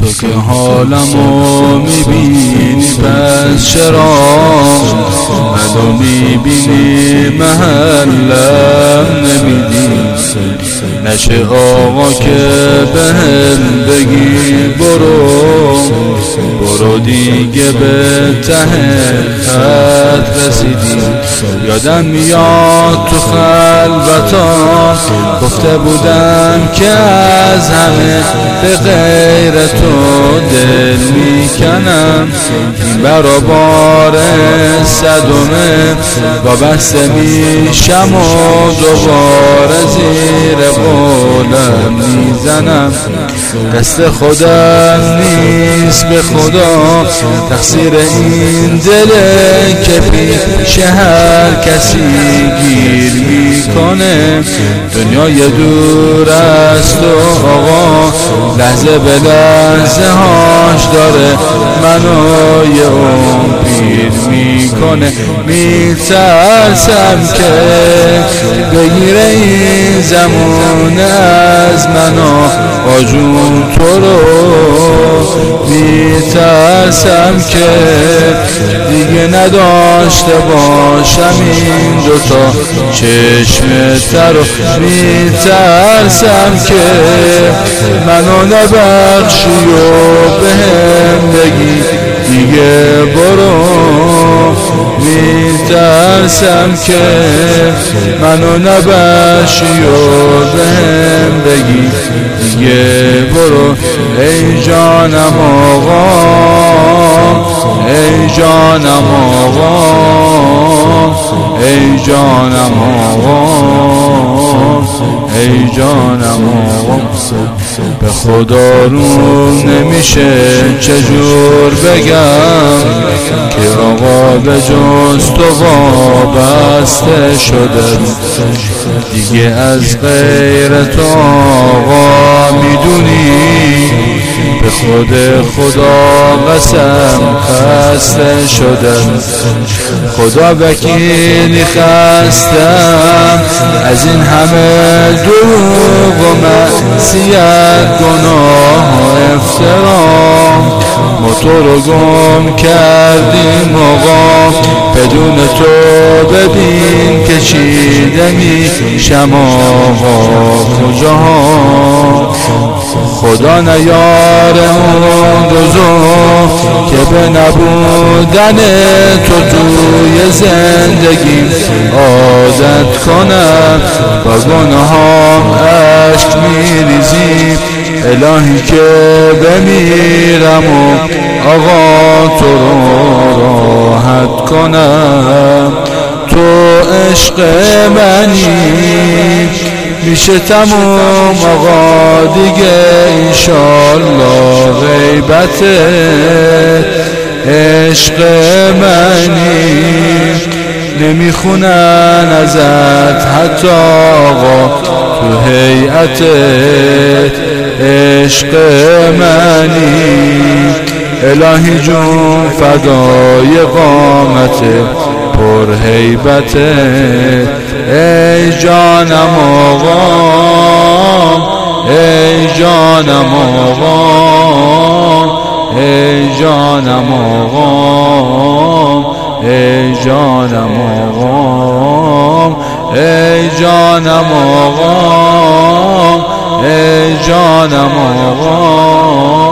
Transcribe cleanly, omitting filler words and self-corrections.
تو که حالمو میبینی پس چرا منو میبینی محلم نمیدی؟ نشه آقا که بهم بگی برو دیگه به ته خط رسیدی. یادم میاد تو خلوتام گفته بودم که از همه به غیر تو دل میکنم. این برابر صدمه وابسته میشم و دوباره زیر قولم میزنم. دست خودم نیست به خدا تقصیر این دله که پیش هر کسی گیر میکنه. دنیای دور است و آقا لحظه به لحظه هاش داره منو یه اون پیر میکنه. میترسم که بگیره این زمان از منو آجون تو رو. میترسم که دیگه نداشته باشم این دوتا چشم تر رو. میترسم که منو نبخشی و بهم بگی دیگه برو. میترسم که منو نبخشی و بهم بگی دیگه برو. ای جانم آقا ای جانم آقا ای جانم آقا ای جانم آقا. به خدا رو نمیشه چجور بگم که آقا به جز تو وابسته شده. دیگه از غیر تو آقا میدونی به خود خدا قسم خسته شدم. خدا وکیلی خستم از این همه دروغ و معصیت گناه و افترا. موتور رو گم کردیم آقا بدون تو ببین کشیده میشم آقا کجاها. خدا نیاره اون روزو که به نبودن تو توی زندگیم عادت کنم. با گناهام عشق میریزیم الهی که بمیرم و آقا تو رو راحت کنم. تو عشق منی میشه تموم آقا دیگه انشالله غیبته. عشق منی نمیخونن ازت حتی آقا تو هیئتت. عشق منی الهی جون فدای قامت پر هیبته. ای جانم آقا ای جانم آقا ای جانم آقا ای جانم آقا ای جانم آقا ای جانم آقا